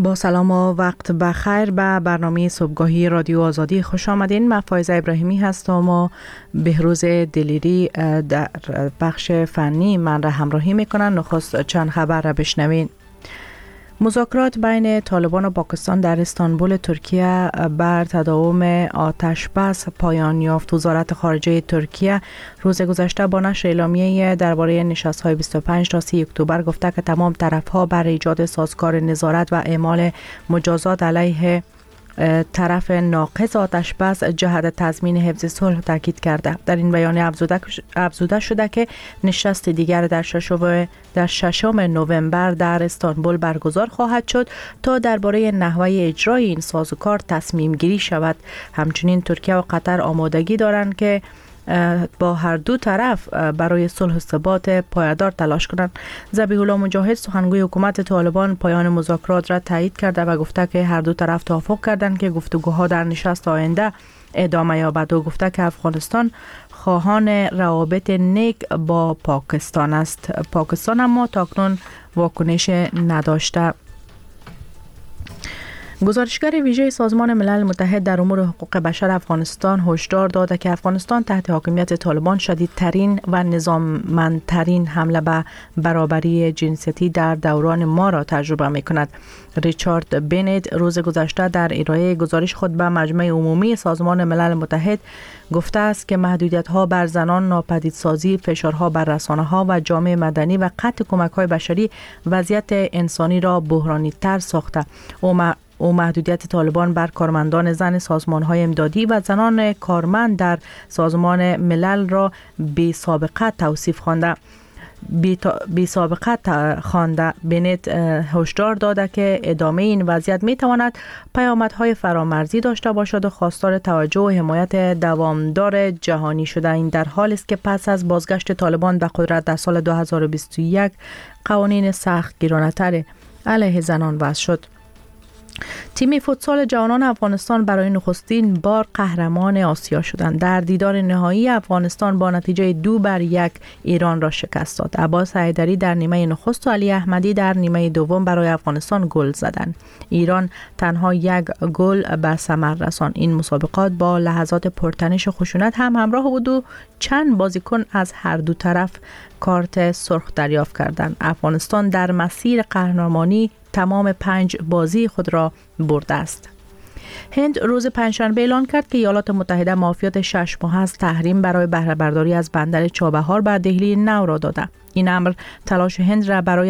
با سلام و وقت بخیر به برنامه صبحگاهی رادیو آزادی خوش آمدین. من فایزه ابراهیمی هستم و بهروز دلیری در بخش فنی من را همراهی میکنن. نخست چند خبر را بشنوین. مذاکرات بین طالبان و پاکستان در استانبول ترکیه بر تداوم آتش بس پایان یافت. وزارت خارجه ترکیه روز گذشته با نشر اعلامیه درباره نشست‌های 25 تا 30 اکتبر گفته که تمام طرف‌ها بر ایجاد سازگار نظارت و اعمال مجازات علیه طرف ناقض آتش بس جهت تضمین حفظ صلح تاکید کرده. در این بیانیه افزوده شده که نشست دیگر در ششم نوامبر در استانبول برگزار خواهد شد تا درباره نحوه اجرای این سازوکار تصمیم گیری شود. همچنین ترکیه و قطر آمادگی دارند که با هر دو طرف برای صلح و ثبات پایدار تلاش کنند. ذبیح الله مجاهد سخنگوی حکومت طالبان پایان مذاکرات را تایید کرده و گفته که هر دو طرف توافق کردند که گفتگوها در نشست آینده ادامه یابد و گفته که افغانستان خواهان روابط نیک با پاکستان است. پاکستان اما تاکنون واکنش نداشته. گزارشگر ویژه سازمان ملل متحد در امور حقوق بشر افغانستان هشدار داده که افغانستان تحت حاکمیت طالبان شدیدترین و نظاممندترین حمله به برابری جنسیتی در دوران ما را تجربه می کند. ریچارد بنت روز گذشته در ارائه گزارش خود به مجمع عمومی سازمان ملل متحد گفته است که محدودیت‌ها بر زنان، ناپدیدسازی، فشارها بر رسانه‌ها و جامعه مدنی و قطع کمک‌های بشری وضعیت انسانی را بحرانی‌تر ساخته. او محدودیت طالبان بر کارمندان زن سازمان‌های امدادی و زنان کارمند در سازمان ملل را بی سابقه توصیف خوانده. بنت هشدار داده که ادامه این وضعیت میتواند پیامدهای فرامرزی داشته باشد و خواستار توجه و حمایت دوامدار جهانی شده. این در حالی است که پس از بازگشت طالبان به قدرت در سال 2021 قوانین سخت گیرانه‌تر علیه زنان وضع شد. تیم فوتسال جوانان افغانستان برای نخستین بار قهرمان آسیا شدند. در دیدار نهایی افغانستان با نتیجه 2-1 ایران را شکست داد. عباس حیدری در نیمه نخست و علی احمدی در نیمه دوم برای افغانستان گل زدند. ایران تنها 1 گل به ثمر رساند. این مسابقات با لحظات پرتنش و خشونت هم همراه بود و چند بازیکن از هر دو طرف کارت سرخ دریافت کردند. افغانستان در مسیر قهرمانی تمام 5 بازی خود را برده است. هند روز پنجشنبه اعلان کرد که ایالات متحده معافیت 6 ماه از تحریم برای بهره برداری از بندر چابهار به دهلی نو را داده. این امر تلاش هند را برای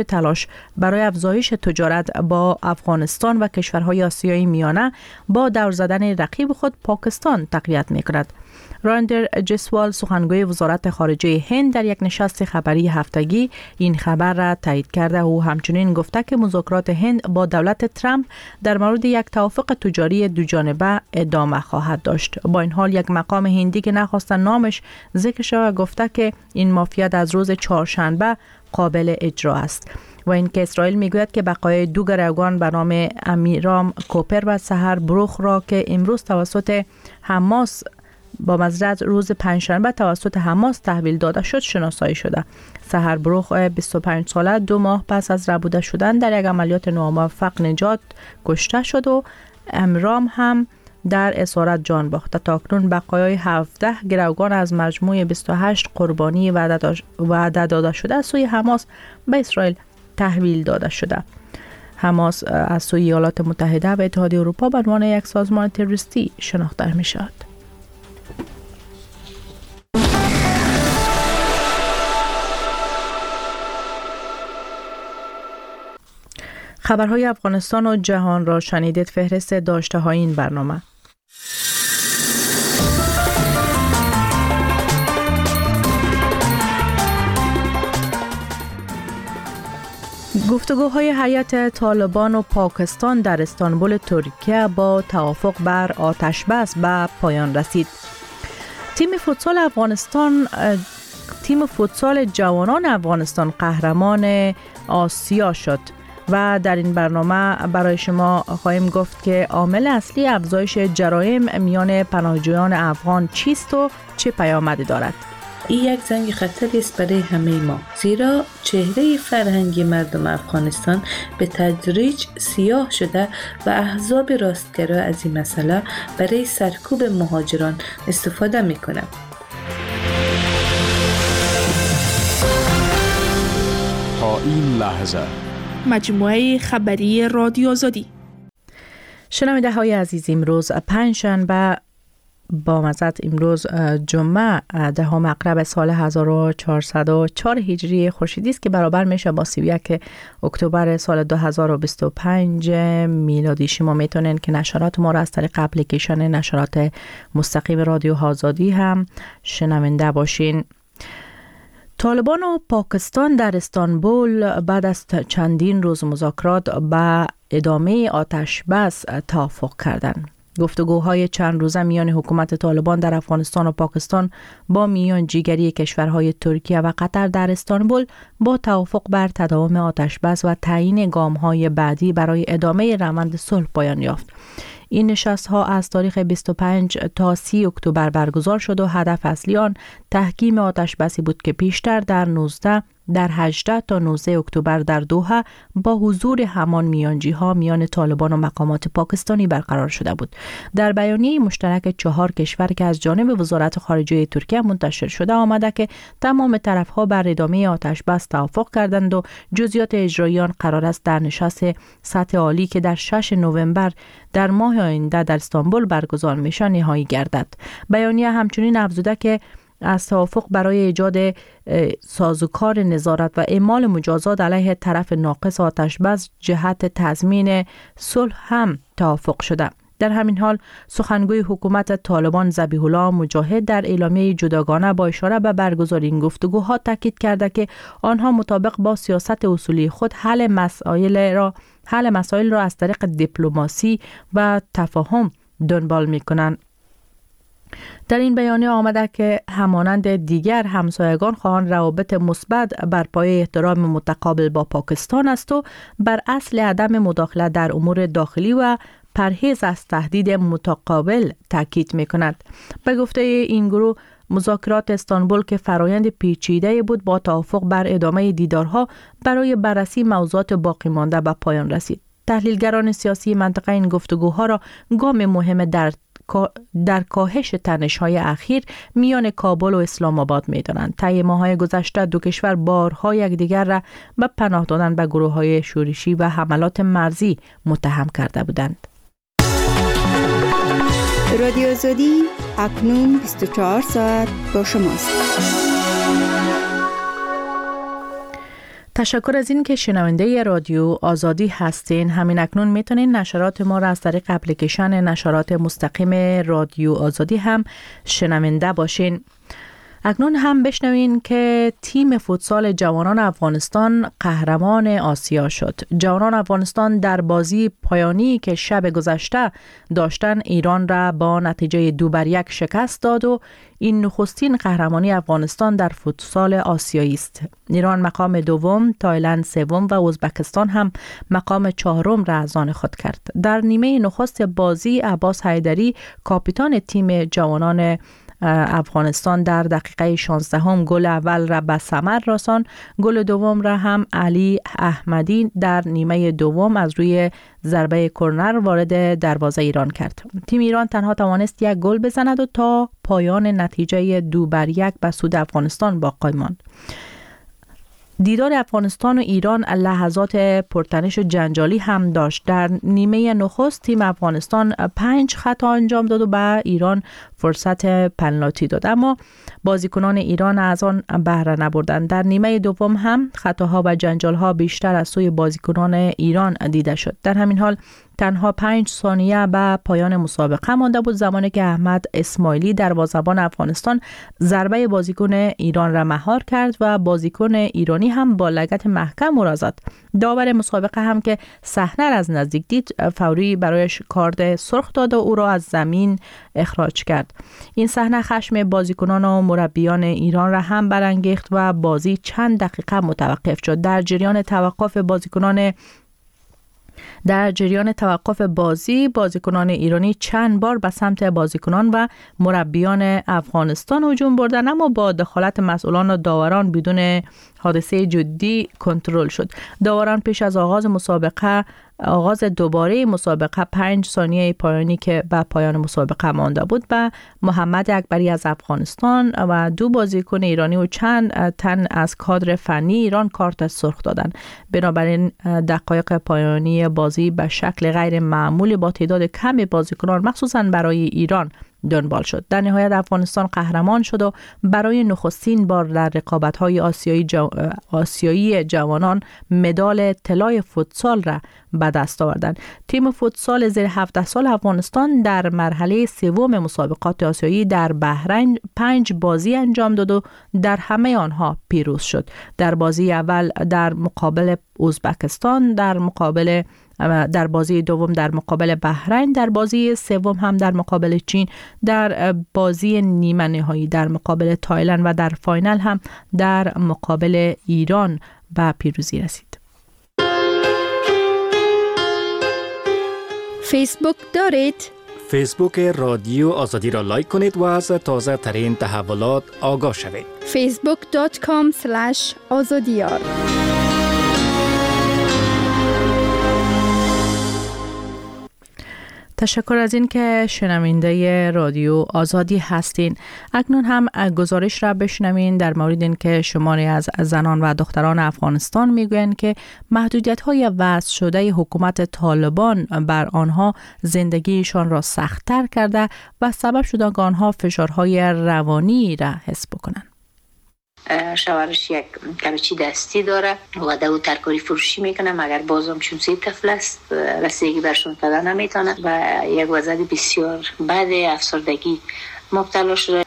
افزایش تجارت با افغانستان و کشورهای آسیای میانه با دور زدن رقیب خود پاکستان تقویت می‌کند. راندر جسوال سخنگوی وزارت خارجه هند در یک نشست خبری هفتگی این خبر را تایید کرده. او همچنین گفته که مذاکرات هند با دولت ترامپ در مورد یک توافق تجاری دوجانبه ادامه خواهد داشت. با این حال یک مقام هندی که نخواست نامش ذکر شود گفته که این معافیت از روز چهارشنبه قابل اجرا است و اینکه اسرائیل میگوید که بقای 2 گروگان به نام امیرام کوپر و سحر بروخ را که امروز توسط حماس با مزرعه روز پنجشنبه توسط حماس تحویل داده شد شناسایی شده. سحر بروخ 25 ساله 2 ماه پس از ربوده شدن در یک عملیات ناموفق نجات کشته شد و امرام هم در اسارت جان باخت. تاکنون بقایای 17 گروگان از مجموع 28 قربانی وعده داده شده سوی حماس به اسرائیل تحویل داده شده. حماس از سوی ایالات متحده و اتحادیه اروپا به عنوان یک سازمان تروریستی شناخته می شود. خبرهای افغانستان و جهان را شنیدید. فهرست داشته های این برنامه. گفتگوهای هیئت طالبان و پاکستان در استانبول ترکیه با توافق بر آتش بس به پایان رسید. تیم فوتسال جوانان افغانستان قهرمان آسیا شد و در این برنامه برای شما خواهیم گفت که عامل اصلی افزایش جرایم میان پناهجویان افغان چیست و چه پیامدی دارد. این یک زنگ خطری است برای همه ما، زیرا چهره فرهنگی مردم افغانستان به تدریج سیاه شده و احزاب راستگرا از این مسئله برای سرکوب مهاجران استفاده می‌کنند. تا این لحظه مجموعه خبری رادیو آزادی. شنونده های عزیز، امروز پنجشنبه با مزد امروز جمعه 10 مقرب سال 1404 هجری خورشیدی است که برابر میشه با 31 اکتبر سال 2025 میلادی. شما میتونین که نشرات ما را از طریق اپلیکیشن نشرات مستقیم رادیو آزادی هم شنونده باشین. طالبان و پاکستان در استانبول بعد از چندین روز مذاکرات به ادامه آتش بس توافق کردند. گفتگوهای چند روزه میان حکومت طالبان در افغانستان و پاکستان با میانجیگری کشورهای ترکیه و قطر در استانبول با توافق بر تداوم آتش بس و تعیین گام‌های بعدی برای ادامه روند صلح پایان یافت. این نشست‌ها از تاریخ 25 تا 30 اکتبر برگزار شد و هدف اصلی آن تحکیم آتش بسی بود که پیشتر در 18 تا 19 اکتبر در دوحه با حضور همان میانجی‌ها میان طالبان و مقامات پاکستانی برقرار شده بود. در بیانیه مشترک 4 کشور که از جانب وزارت خارجه ترکیه منتشر شده آمده که تمام طرف‌ها بر ادامه آتش بس توافق کردند و جزئیات اجرایی آن قرار است در نشست سطح عالی که در 6 نوامبر در ماه آینده در استانبول برگزار میشه نهایی گردد. بیانیه همچنین افزوده که از توافق برای ایجاد سازوکار نظارت و اعمال مجازات علیه طرف ناقص آتش بس جهت تضمین صلح هم توافق شده. در همین حال سخنگوی حکومت طالبان ذبیح الله مجاهد در اعلامیه جداگانه با اشاره به برگزاری این گفتگوها تاکید کرده که آنها مطابق با سیاست اصولی خود حل مسائل را از طریق دیپلماسی و تفاهم دنبال می‌کنند. در این بیانیه آمده که همانند دیگر همسایگان خواهان روابط مثبت بر پایه احترام متقابل با پاکستان است و بر اصل عدم مداخله در امور داخلی و پرهیز از تهدید متقابل تاکید می‌کند. به گفته این گروه مذاکرات استانبول که فرایند پیچیده بود با توافق بر ادامه دیدارها برای بررسی موضوعات باقی مانده به پایان رسید. تحلیلگران سیاسی منطقه این گفتگوها را گام مهم در کاهش تنش‌های اخیر میان کابل و اسلام آباد می‌دانند. طی ماه‌های گذشته دو کشور بارها یکدیگر را به پناه دادن به گروه‌های شورشی و حملات مرزی متهم کرده بودند. رادیو آزادی اکنون 24 ساعت با شماست. تشکر از این که شنونده رادیو آزادی هستین. همین اکنون میتونین نشرات ما را از طریق اپلیکیشن نشرات مستقیم رادیو آزادی هم شنونده باشین. اکنون هم بشنوین که تیم فوتسال جوانان افغانستان قهرمان آسیا شد. جوانان افغانستان در بازی پایانی که شب گذشته داشتن ایران را با نتیجه 2-1 شکست داد و این نخستین قهرمانی افغانستان در فوتسال آسیایی است. ایران مقام دوم، تایلند سوم و ازبکستان هم مقام چهارم را از آن خود کرد. در نیمه نخست بازی عباس حیدری کاپیتان تیم جوانان افغانستان در دقیقه 16 گل اول را به ثمر رساند. گل دوم را هم علی احمدی در نیمه دوم از روی ضربه کرنر وارد دروازه ایران کرد. تیم ایران تنها توانست یک گل بزند و تا پایان نتیجه 2-1 به سود افغانستان باقی ماند. دیدار افغانستان و ایران لحظات پرتنش و جنجالی هم داشت. در نیمه نخست تیم افغانستان 5 خطا انجام داد و به ایران فرصت پنالتی داد، اما بازیکنان ایران از آن بهره نبردند. در نیمه دوم هم خطاها و جنجالها بیشتر از سوی بازیکنان ایران دیده شد. در همین حال تنها 5 ثانیه به پایان مسابقه مانده بود زمانی که احمد اسماعیلی دروازه‌بان افغانستان ضربه بازیکن ایران را مهار کرد و بازیکن ایرانی هم با لگد محکم او را زد. داور مسابقه هم که صحنه را از نزدیک دید فوری برایش کارت سرخ داد و او را از زمین اخراج کرد. این صحنه خشم بازیکنان و مربیان ایران را هم برانگیخت و بازی چند دقیقه متوقف شد. در جریان توقف بازیکنان در جریان توقف بازی، بازیکنان ایرانی چند بار به سمت بازیکنان و مربیان افغانستان هجوم بردند، اما با دخالت مسئولان و داوران بدون حادثه جدی کنترل شد. داوران پیش از آغاز دوباره مسابقه 5 ثانیه پایانی که به پایان مسابقه مانده بود به محمد اکبری از افغانستان و 2 بازیکن ایرانی و چند تن از کادر فنی ایران کارت سرخ دادند. بنابراین دقایق پایانی بازی به شکل غیر معمولی با تعداد کمی بازیکنان مخصوصاً برای ایران دنبال شد. در نهایت افغانستان قهرمان شد و برای نخستین بار در رقابت‌های آسیایی جوانان مدال طلای فوتسال را به دست آوردند. تیم فوتسال زیر 17 سال افغانستان در مرحله سوم مسابقات آسیایی در بحرین 5 بازی انجام داد و در همه آنها پیروز شد. در بازی اول در مقابل ازبکستان، در بازی دوم در مقابل بحرین، در بازی سوم هم در مقابل چین، در بازی نیمه نهایی در مقابل تایلند و در فاینال هم در مقابل ایران به پیروزی رسید. فیسبوک دارید؟ فیسبوک رادیو آزادی را لایک کنید و از تازه ترین تحولات آگاه شوید. facebook.com/azadiyar. تشکر از این که شنونده رادیو آزادی هستین. اکنون هم گزارش را بشنوین در مورد این که شماری از زنان و دختران افغانستان میگویند که محدودیت‌های وضع شده حکومت طالبان بر آنها زندگیشان را سخت‌تر کرده و سبب شده که آنها فشارهای روانی را حس بکنند. شوهرش یک کلوچی دستی داره و دو ترکاری فروشی میکنه، مگر بازم چون 3 طفل است رسیدگی برشون پیدا نمیتونه و یک وضعیت بسیار بد افسردگی مبتلا شده.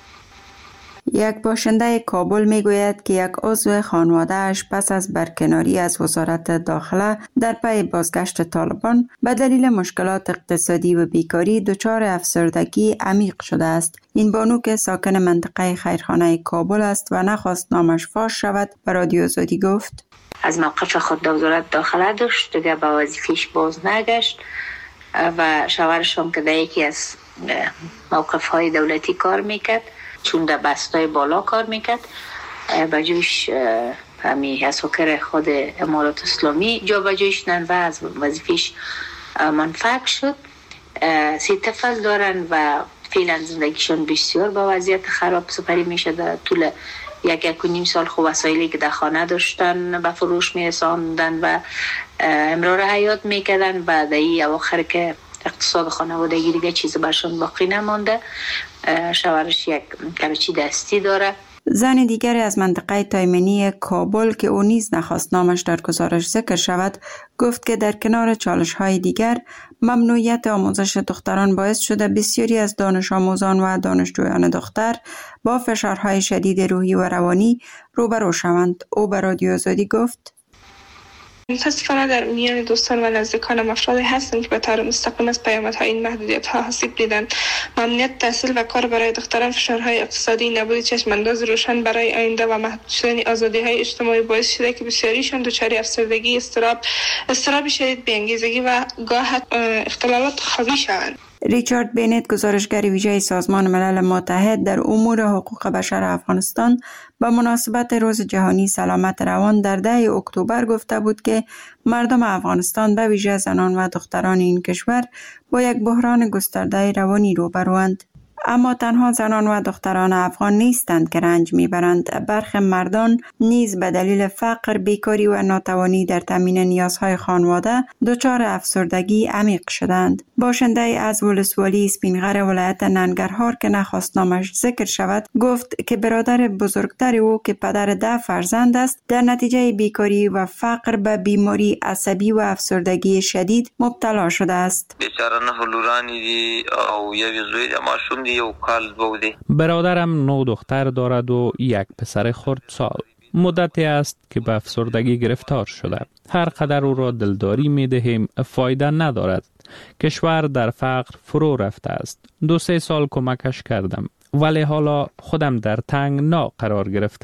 یک باشنده کابل میگوید که یک عضو خانواده‌اش پس از برکناری از وزارت داخله در پی بازگشت طالبان به دلیل مشکلات اقتصادی و بیکاری دچار افسردگی عمیق شده است. این بانو که ساکن منطقه خیرخانه کابل است و نخواست نامش فاش شود به رادیو آزادی گفت: از موقف خود در وزارت داخله داشت، دیگه به وظیفه‌اش باز نگشت و شوهرش هم که در یکی از موقف‌های دولتی کار میکرد، چون در بستای بالا کار میکرد، بجوش همی از حکر خود امارات اسلامی جا بجوش نن و از وظیفش منفعل شد. 3 طفل دارن و فعلا زندگیشون بسیار با وضعیت خراب سپری میشه. در طول 1.5 سال خو وسایلی که در خانه داشتن به فروش میرساندن و امرار حیات میکردن و در این اواخر که اقتصاد خانوادگی دیگه چیز برشون باقی نمانده. شوهرش یک کلوچی دستی داره. زن دیگری از منطقه تایمنی کابل که او نیز نخواست نامش در گزارش ذکر شود گفت که در کنار چالش‌های دیگر ممنوعیت آموزش دختران باعث شده بسیاری از دانش آموزان و دانشجویان دختر با فشارهای شدید روحی و روانی روبرو شوند. او به رادیو آزادی گفت: متاسفانه در میان دوستان و نزدیکانم افرادی هستند که به طور مستقیم از پیامدهای این محدودیت‌ها آسیب دیدند. ممنوعیت تحصیل و کار برای دختران، فشارهای اقتصادی، نبود چشم‌انداز روشن برای آینده و محدود شدن آزادی‌های اجتماعی باعث شده که بسیاریشان دچار افسردگی، اضطراب شدید، بی‌انگیزگی و گاه اختلالات خوابی شوند. ریچارد بینت، گزارشگر ویژه سازمان ملل متحد در امور حقوق بشر افغانستان، به مناسبت روز جهانی سلامت روان در 10 اکتبر گفته بود که مردم افغانستان به ویژه زنان و دختران این کشور با یک بحران گسترده روانی روبروند. اما تنها زنان و دختران افغان نیستند که رنج میبرند. برخی مردان نیز به دلیل فقر، بیکاری و ناتوانی در تامین نیازهای خانواده دچار افسردگی عمیق شدند. باشنده از ولسوالی اسپینغر ولایت ننگرهار که نخواست نامش ذکر شود گفت که برادر بزرگتر او که پدر 10 فرزند است در نتیجه بیکاری و فقر به بیماری عصبی و افسردگی شدید مبتلا شده است. بیچاره هلورانی دی او یوی زوی ماشوم دی و کال بودی. برادرم 9 دختر دارد و 1 پسر خردسال. مدتی است که به افسردگی گرفتار شده. هر قدر او را دلداری می دهیم فایده ندارد. کشور در فقر فرو رفته است. 2-3 سال کمکش کردم ولی حالا خودم در تنگنا قرار گرفتم.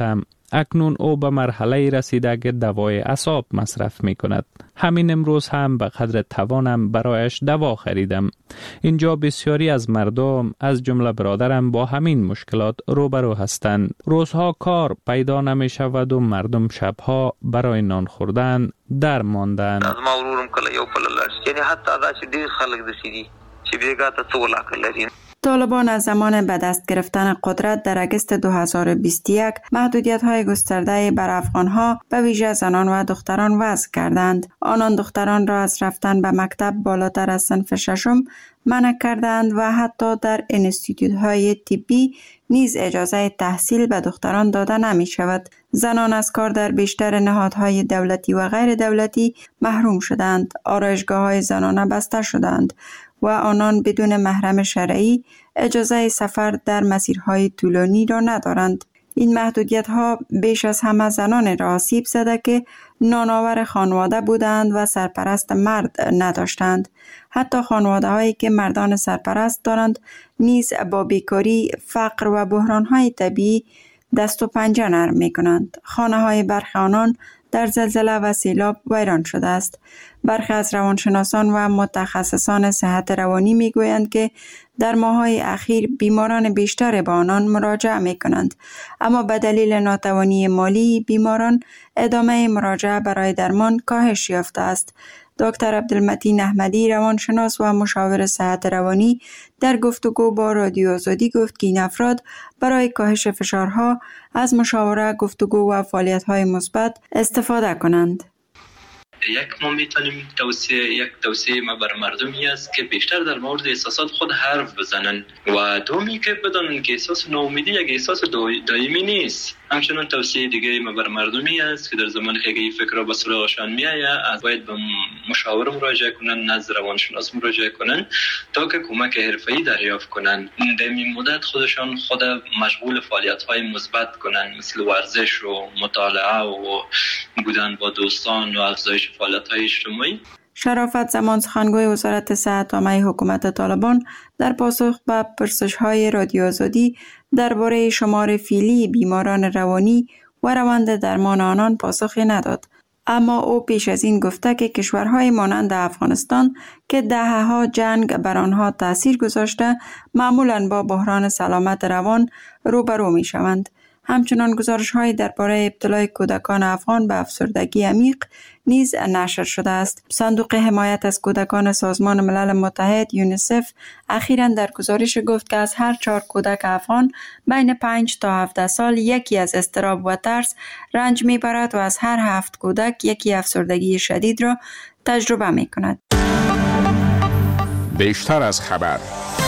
اکنون او به مرحله رسیده که دوای اعصاب مصرف می کند. همین امروز هم به قدر توانم برایش دوا خریدم. اینجا بسیاری از مردم از جمله برادرم با همین مشکلات روبرو هستند. روزها کار پیدا نمی شود و مردم شبها برای نان خوردن در ماندن. از ما ورورم کله یو پللاش یعنی حتی دا چې ډیر خلک دسیدي چې بیګا ته څو علاقه لري. طالبان از زمان به دست گرفتن قدرت در اگست 2021 محدودیت‌های گسترده بر افغان‌ها به ویژه زنان و دختران وضع کردند. آنان دختران را از رفتن به مکتب بالاتر از صنف ششم منع کردند و حتی در انستیتوت‌های طبی نیز اجازه تحصیل به دختران داده نمی شود. زنان از کار در بیشتر نهادهای دولتی و غیر دولتی محروم شدند. آرایشگاه‌های زنانه بسته شدند و آنان بدون محرم شرعی اجازه سفر در مسیرهای طولانی را ندارند. این محدودیت‌ها بیش از همه زنان را آسیب زده که نانآور خانواده بودند و سرپرست مرد نداشتند. حتی خانواده‌هایی که مردان سرپرست دارند نیز با بیکاری، فقر و بحران‌های طبیعی دست و پنجه نرم می‌کنند. خانه‌های برخی آنان در زلزله و سیلاب ویران شده است. برخی از روانشناسان و متخصصان صحت روانی میگویند که در ماه‌های اخیر بیماران بیشتر به آنان مراجعه می‌کنند، اما به دلیل ناتوانی مالی بیماران ادامه مراجعه برای درمان کاهش یافته است. دکتر عبدالمتین احمدی روانشناس و مشاور صحت روانی در گفتگو با رادیو آزادی گفت که این افراد برای کاهش فشارها از مشاوره، گفتگو و فعالیت‌های مثبت استفاده کنند. ما میتونیم توصیه ما بر مردمی است که بیشتر در مورد احساسات خود حرف بزنن و دومی که بدانن که احساس ناامیدی یک احساس دائمی نیست. همچنین توصیه دیگه ما بر مردمی است که در زمانی که این فکر به سراغشان میآید باید به مشاور مراجعه کنن، نزد روانشناس مراجعه کنن تا که کمک حرفه‌ای دریافت کنن. در این مدت خودشان خود مشغول فعالیت‌های مثبت کنن، مثل ورزش و مطالعه و بودن با دوستان و افزایش فعالیت‌های اجتماعی. شرافت زمان سخنگوی وزارت صحت عامه حکومت طالبان در پاسخ به پرسش‌های رادیو آزادی درباره شمار فعلی بیماران روانی و روند درمان آنان پاسخی نداد. اما او پیش از این گفته که کشورهای مانند افغانستان که دهه‌ها جنگ بر آنها تأثیر گذاشته معمولاً با بحران سلامت روان روبرو می‌شوند. همچنان گزارش‌هایی درباره ابتلای کودکان افغان به افسردگی عمیق نیز نشر شده است. صندوق حمایت از کودکان سازمان ملل متحد یونیسف اخیراً در گزارش گفت که از هر 4 کودک افغان بین 5 تا 17 سال یکی از اضطراب و ترس رنج می‌برد و از هر 7 کودک یکی افسردگی شدید را تجربه می‌کند. بیشتر از خبر.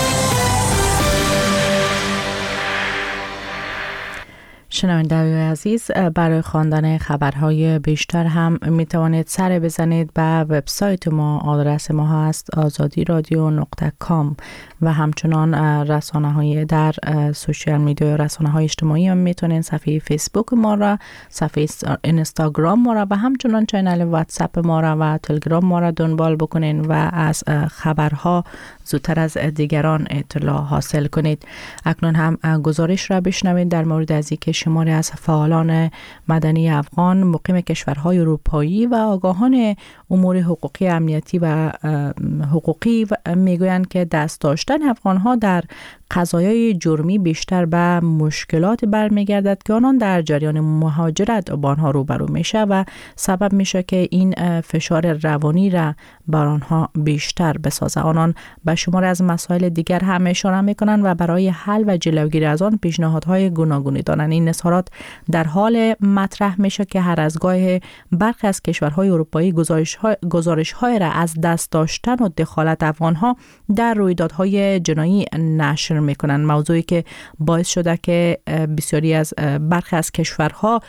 شنوندگان عزیز، برای خواندن خبرهای بیشتر هم می توانید سر بزنید به وبسایت ما. آدرس ما هست azadiradio.com و همچنان رسانه‌های در سوشیال میدیا، رسانه‌های اجتماعی هم میتونید صفحه فیسبوک ما را، صفحه اینستاگرام ما را و همچنان کانال واتساپ ما را و تلگرام ما را دنبال بکنید و از خبرها زودتر از دیگران اطلاع حاصل کنید. اکنون هم گزارش را بشنوید در مورد از اینکه شماری از فعالان مدنی افغان مقیم کشورهای اروپایی و آگاهان امور حقوقی امنیتی و حقوقی میگویند که دست داشتن افغانها در قضایای جرمی بیشتر به مشکلات برمیگردد که آنان در جریان مهاجرت با آنها روبرو میشه و سبب میشه که این فشار روانی را بر آنها بیشتر بسازه. آنان به شمار از مسائل دیگر هم اشاره میکنند و برای حل و جلوگیری از آن پیشنهادهای گوناگونی دارند. این اظهارات در حال مطرح میشه که هر از گاه برخی از کشورهای اروپایی گزارش‌های را از دست داشتن و دخالت افغانها در رویدادهای جنایی نشر میکنن، موضوعی که باعث شده که بسیاری از برخی از کشورها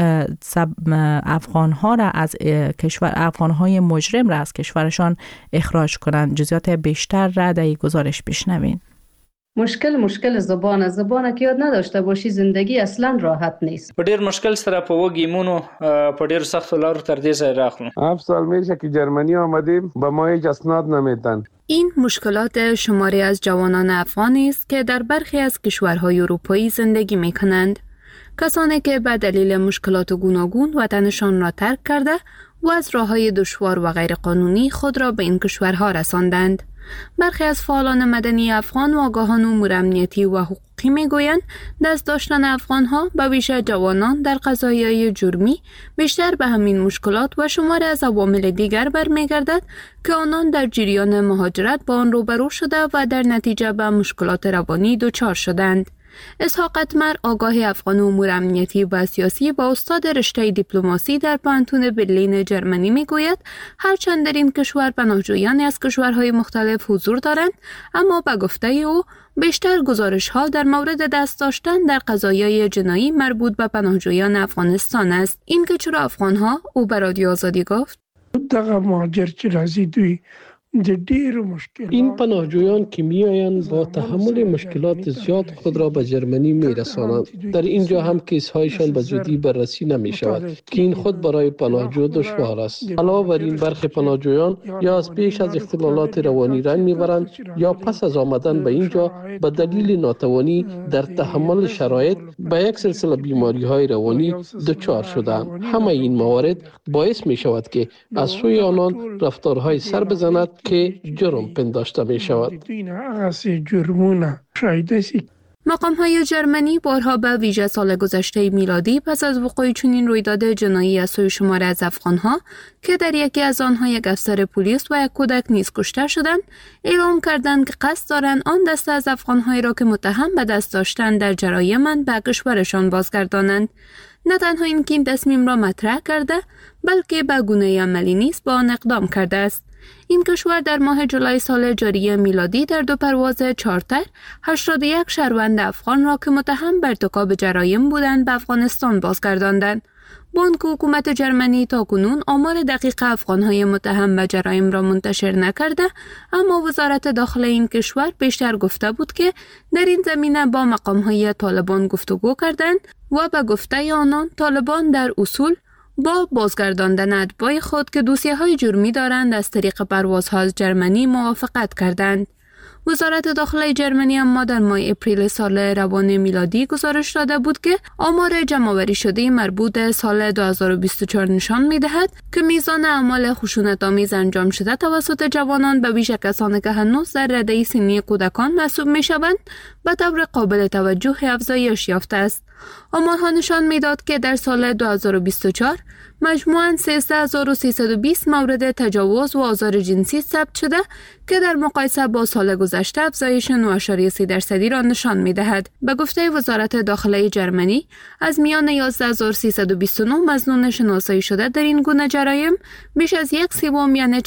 افغانهای مجرم را از کشورشان اخراج کنند. جزئیات بیشتر را در گزارش بشنوین. مشکل زبان که یاد نداشته باشی زندگی اصلا راحت نیست. په ډیر مشکل سره په وګیمونو په ډیر سخت لارو تر دې ځای راغلم. 7 سال میشه که جرمنی آمدیم با ما هیچ اسناد نمیدن. این مشکلات شماری از جوانان افغانی است که در برخی از کشورهای اروپایی زندگی میکنند. کسانی که به دلیل مشکلات گوناگون وطنشان را ترک کرده و از راه‌های دشوار و غیرقانونی خود را به این کشورها رساندند. برخی از فعالان مدنی افغان و آگاهان امور امنیتی و حقوقی میگویند دست داشتن افغانها به ویژه جوانان در قضایای جرمی بیشتر به همین مشکلات و شماری از عوامل دیگر برمیگردد که آنان در جریان مهاجرت با آن روبرو شده و در نتیجه به مشکلات روانی دچار شدند. اسحاق اتمر، آگاه افغان امور امنیتی و سیاسی و استاد رشته دیپلماسی در پانتون برلین جرمنی میگوید هرچند در این کشور پناهجویان از کشورهای مختلف حضور دارند، اما به گفته او بیشتر گزارش‌ها در مورد دست داشتن در قضایای جنایی مربوط به پناهجویان افغانستان است. این که چرا افغان‌ها، او به رادیو آزادی گفت، دغه مهاجر چې راځي دوی این پناهجویان که میآیند با تحمل مشکلات زیاد خود را به جرمنی میرسانند. در اینجا هم کیس‌هایشان به زودی بررسی نمی شود که این خود برای پناهجو دشوار است. علاوه بر این برخی پناهجویان یا از پیش از اختلالات روانی رنج میبرند یا پس از آمدن به اینجا به دلیل ناتوانی در تحمل شرایط به یک سلسله بیماری‌های روانی دچار شدند. همه این موارد باعث می شود که از سوی آنان رفتارهای سر بزند که جرم پنداشته می شود. مقام‌های جرمنی بارها به ویژه سال گذشته میلادی پس از وقوع چنین رویداد جنایی از سوی شماری از افغان‌ها که در یکی از آنها یک افسر پلیس و یک کودک نیز کشته شدند، اعلام کردند که قصد دارند آن دسته از افغان‌هایی را که متهم به دست داشتن در جرایم به کشورشان بازگردانند. نه تنها این تصمیم را مطرح کرده، بلکه به گونه عملی نیز با آن اقدام کرده است. این کشور در ماه جولای سال جاری میلادی در دو پرواز چارتر 81 شهروند افغان را که متهم به ارتکاب جرایم بودند به افغانستان بازگرداندند. بانک حکومت جرمنی تاکنون آمار دقیق افغان‌های متهم به جرایم را منتشر نکرده، اما وزارت داخله این کشور بیشتر گفته بود که در این زمینه با مقام‌های طالبان گفتگو کردند و به گفته آنان طالبان در اصول با بازگرداندن اتباع خود که دوسیه‌های جرمی دارند از طریق پروازها از جرمنی موافقت کردند. وزارت داخله جرمنی اما در ماه اپریل سال روان میلادی گزارش داده بود که آمار جمع‌آوری شده مربوط به سال 2024 نشان می‌دهد که میزان اعمال خشونت‌آمیز انجام شده توسط جوانان به ویژه کسانی که هنوز در رده سنی کودکان محسوب می‌شوند به طور قابل توجه افزایش یافته است. آمارها نشان می‌داد که در سال 2024 مجموعاً 13320 مورد تجاوز و آزار جنسی ثبت شده که در مقایسه با سال گذشته افزایش 9.3% را نشان می‌دهد. به گفته وزارت داخله جرمنی، از میان 11329 مظنون شناسایی شده در این گونه جرایم، بیش از 1/3 یعنی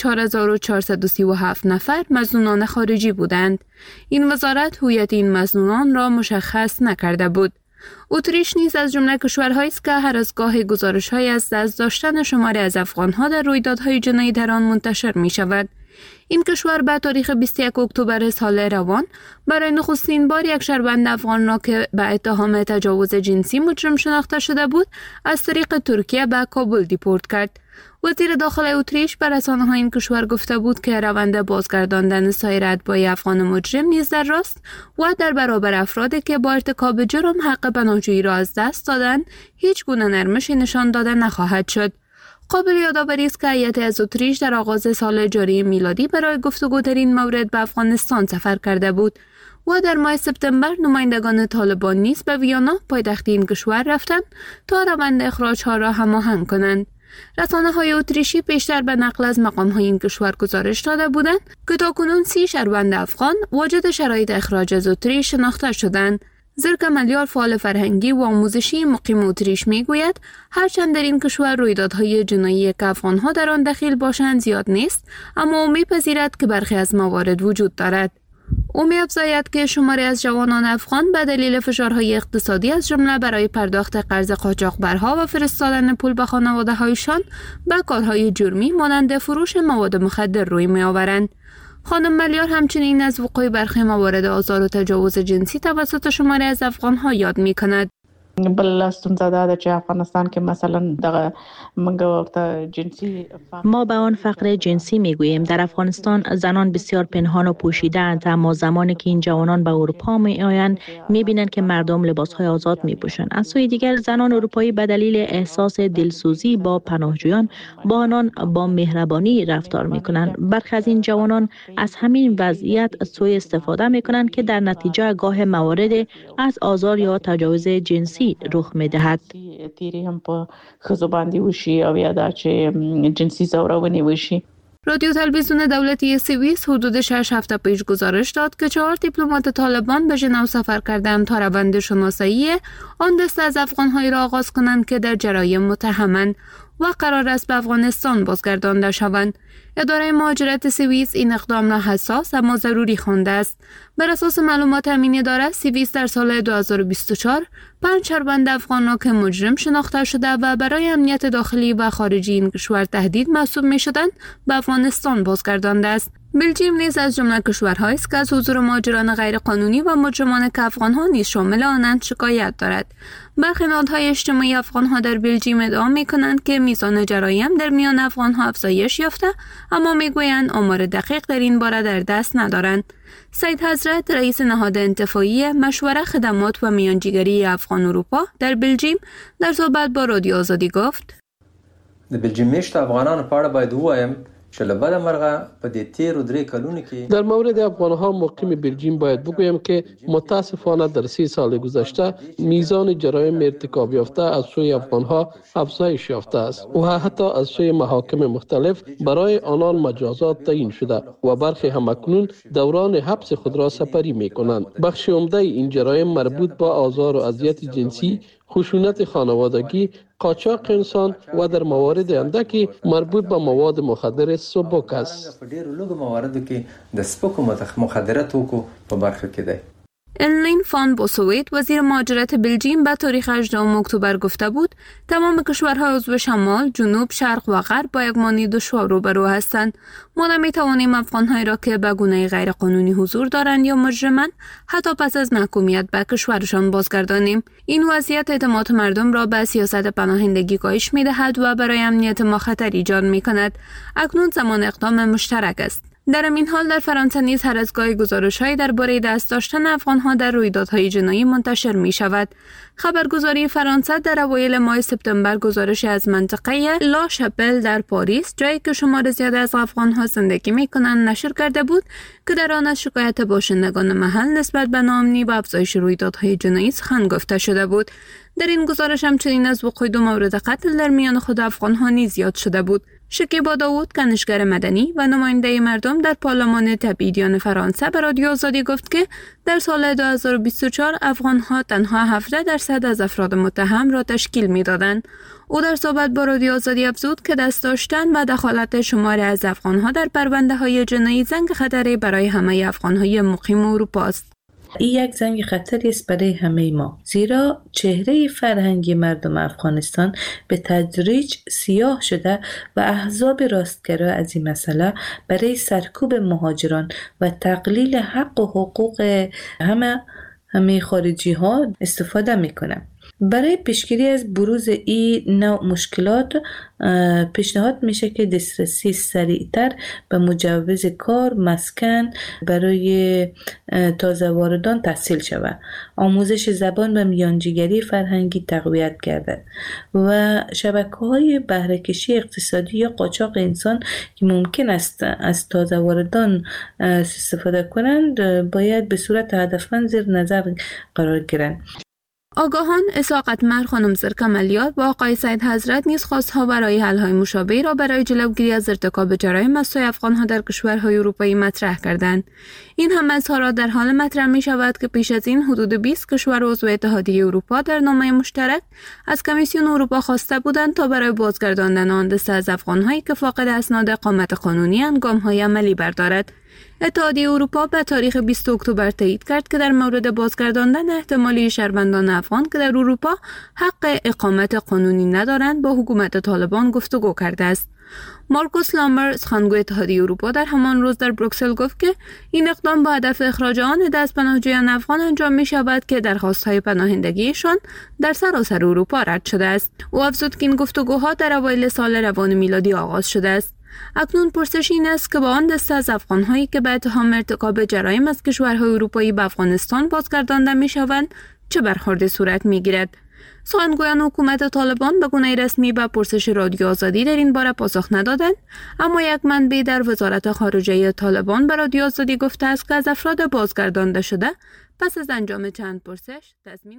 4437 نفر مظنونان خارجی بودند. این وزارت هویت این مظنونان را مشخص نکرده بود. اتریش نیز از جمله کشورهایی است که هر از گاهی گزارش‌های از دست داشتن شماری از افغان‌ها در رویدادهای جنایی در آن منتشر می‌شود. این کشور به تاریخ 21 اکتبر سال روان برای نخستین بار یک شهروند افغان را که به اتهام تجاوز جنسی مجرم شناخته شده بود از طریق ترکیه به کابل دیپورت کرد. وزیر داخله اتریش بر رسانه‌های این کشور گفته بود که روند بازگرداندن سایر اتباع افغان مجرم نیز در راست و در برابر افرادی که با ارتکاب جرم حق پناهجویی را از دست دادند هیچ گونه نرمشی نشان داده نخواهد شد. قابل یادآوری است که هیئت از اتریش در آغاز سال جاری میلادی برای گفتگو در این مورد به افغانستان سفر کرده بود و در ماه سپتامبر نمایندگان طالبان نیز به ویانا پایتخت این کشور رفتند تا روند اخراج‌ها را هماهنگ کنند. رسانه‌های اتریشی بیشتر به نقل از مقام‌های این کشور گزارش داده بودند که تاکنون 30 شهروند افغان واجد شرایط اخراج از اتریش شناخته شدند. زرکا ملیار، فعال فرهنگی و آموزشی مقیم اتریش میگوید هرچند در این کشور رویدادهای جنایی که افغان‌ها در آن دخیل باشند زیاد نیست، اما او می‌پذیرد که برخی از موارد وجود دارد. او می‌افزاید که شماری از جوانان افغان به دلیل فشارهای اقتصادی از جمله برای پرداخت قرض قاچاقبرها و فرستادن پول به خانواده‌هایشان به کارهای جرمی مانند فروش مواد مخدر روی می‌آورند. خانم ملیار همچنین از وقوع برخی موارد آزار و تجاوز جنسی توسط شماری از افغان‌ها یاد می‌کند. بل ستونزه ده چې افغانستان کې مثلا دغه موږ ورته جنسی ما به آن فقر جنسی میگوییم. در افغانستان زنان بسیار پنهان و پوشیده اند، اما زمانی که این جوانان به اروپا می آیند میبینند که مردم لباسهای آزاد میپوشند. از سوی دیگر زنان اروپایی به دلیل احساس دلسوزی با پناهجویان با آنان با مهربانی رفتار میکنند. برخی از این جوانان از همین وضعیت سوء استفاده میکنند که در نتیجه گاه موارد از آزار یا تجاوز جنسی رخ میدهد. تیری هم په ښځو باندې وشي او یا دا چې جنسی زورونی وشي. رادیو تلویزیون دولتی سوئیس حدود 6 هفته پیش گزارش داد که 4 دیپلمات طالبان به ژنو سفر کردند تا روند شناسایی آن دسته از افغان‌هایی را آغاز کنند که در جرایم متهمند و قرار است به افغانستان بازگردانده شوند. اداره مهاجرت سوئیس این اقدام را حساس اما ضروری خوانده است. بر اساس معلومات همین اداره، سوئیس در سال 2024 5 شهروند افغان را که مجرم شناخته شده و برای امنیت داخلی و خارجی این کشور تهدید محسوب می شدند به افغانستان بازگردانده است. بلژیم نیز از جمله کشورهایی است که از حضور مهاجران غیرقانونی و مجرمان که افغان‌ها نیز شامل آنند شکایت دارد. برخی نهادهای اجتماعی افغان‌ها در بلژیم ادعا می‌کنند که میزان جرایم در میان افغان‌ها افزایش یافته، اما می‌گویند آمار دقیق در این باره در دست ندارند. سید حضرت، رئیس نهاد انتفاعی مشوره خدمات و میانجیگری افغان اروپا در بلژیم، در صحبت با رادیو آزادی گفت: د بلژیم میشت افغانانو په اړه باید ووایم چې له بده مرغه په دې تیرو 3 کلونو کې در مورد افغان‌ها مقیم بلژیم باید بگویم که متاسفانه در 3 سال گذشته میزان جرایم ارتکاب یافته از سوی افغان‌ها افزایش یافته است و حتی از سوی محاکم مختلف برای آنان مجازات تعیین شده و برخی هم اکنون دوران حبس خود را سپری می‌کنند. بخش عمده این جرایم مربوط به آزار و اذیت جنسی، خشونت خانوادگی، قاچاق انسان و در موارد اندکی مربوط به مواد مخدر سبک است. په ډیرو لږو مواردو کې د سپکو مخدره توکو په برخه کې دی. الین فان بوسویت، وزیر مهاجرت بلژیم، به تاریخ 18 اکتبر گفته بود تمام کشورهای عضو شمال، جنوب، شرق و غرب با یک مانی دشوار روبرو هستند. ما نمی‌توانیم افغان‌هایی را که به گونه غیرقانونی حضور دارند یا مجرمند حتی پس از محکومیت به کشورشان بازگردانیم. این وضعیت اعتماد مردم را به سیاست پناهندگی کاهش می‌دهد و برای امنیت ما خطر ایجاد می‌کند. اکنون زمان اقدام مشترک است. در این حال در فرانسه نیز هر از گاهی گزارش‌هایی درباره دست داشتن افغان‌ها در رویدادهای جنایی منتشر می‌شود. خبرگزاری فرانسه در اوایل ماه سپتامبر گزارشی از منطقه لا شاپل در پاریس، جایی که شمار زیاد از افغان‌ها زندگی می‌کنند، نشر کرده بود که در آن از شکایت باشندگان محل نسبت به ناامنی و افزایش رویدادهای جنایی سخن گفته شده بود. در این گزارش همچنین از وقوع 2 مورد قتل در میان خود افغان‌ها نیز یاد شده بود. شکیبا داوود، کنشگر مدنی و نماینده مردم در پارلمان تبعیدیان فرانسه، به رادیو آزادی گفت که در سال 2024 افغان‌ها تنها 17% از افراد متهم را تشکیل می‌دادند. او در صحبت با رادیو آزادی افزود که دست داشتن و دخالت شماری از افغان‌ها در پرونده‌های جنایی زنگ خطری برای همه افغان‌های مقیم اروپا است. این یک زنگ خطری است برای همه ما، زیرا چهره فرهنگی مردم افغانستان به تدریج سیاه شده و احزاب راستگرا از این مسئله برای سرکوب مهاجران و تقلیل حق و حقوق همه خارجی ها استفاده میکنه. برای پیشگیری از بروز این نوع مشکلات پیشنهاد میشه که دسترسی سریعتر به مجوز کار، مسکن برای تازه واردان تسهیل شود، آموزش زبان و میانجیگری فرهنگی تقویت گردد و شبکه‌های بهره کشی اقتصادی یا قاچاق انسان که ممکن است از تازه واردان استفاده کنند باید به صورت هدفمند زیر نظر قرار گیرند. آگاهان اساقت مر، خانم زرک عملیات و آقای سید حضرت نیز خواستها برای حل‌های مشابهی را برای جلوگیری از ارتکاب جرایم از سوی افغان‌ها در کشورهای اروپایی مطرح کردند. این همه اظهارات در حال مطرح می شود که پیش از این حدود 20 کشور عضو اتحادیه اروپا در نامه مشترک از کمیسیون اروپا خواسته بودند تا برای بازگرداندن آن دسته از افغان‌هایی که فاقد اسناد اقامت قانونی گام‌های عملی بردارد. اتحادیه اروپا به تاریخ 20 اکتبر تایید کرد که در مورد بازگرداندن احتمالی شهروندان افغان که در اروپا حق اقامت قانونی ندارند با حکومت طالبان گفتگو کرده است. مارکوس لامر سخنگوی اتحادیه اروپا در همان روز در بروکسل گفت که این اقدام با هدف اخراج آن دست پناهجویان افغان انجام می شود که درخواست‌های پناهندگیشان در سراسر اروپا رد شده است. او افزود که این گفتگوها در اوایل سال روان میلادی آغاز شده است. اکنون پرسش این است که با آن دسته از افغان‌هایی که به اتهام ارتکاب جرایم از کشورهای اروپایی به افغانستان بازگردانده می‌شوند چه برخوردی صورت می‌گیرد. سخنگویان حکومت طالبان به گونه رسمی به پرسش رادیو آزادی در این باره پاسخ ندادند، اما یک منبع در وزارت خارجه طالبان به رادیو آزادی گفته است که از افراد بازگردانده شده پس از انجام چند پرسش تضمین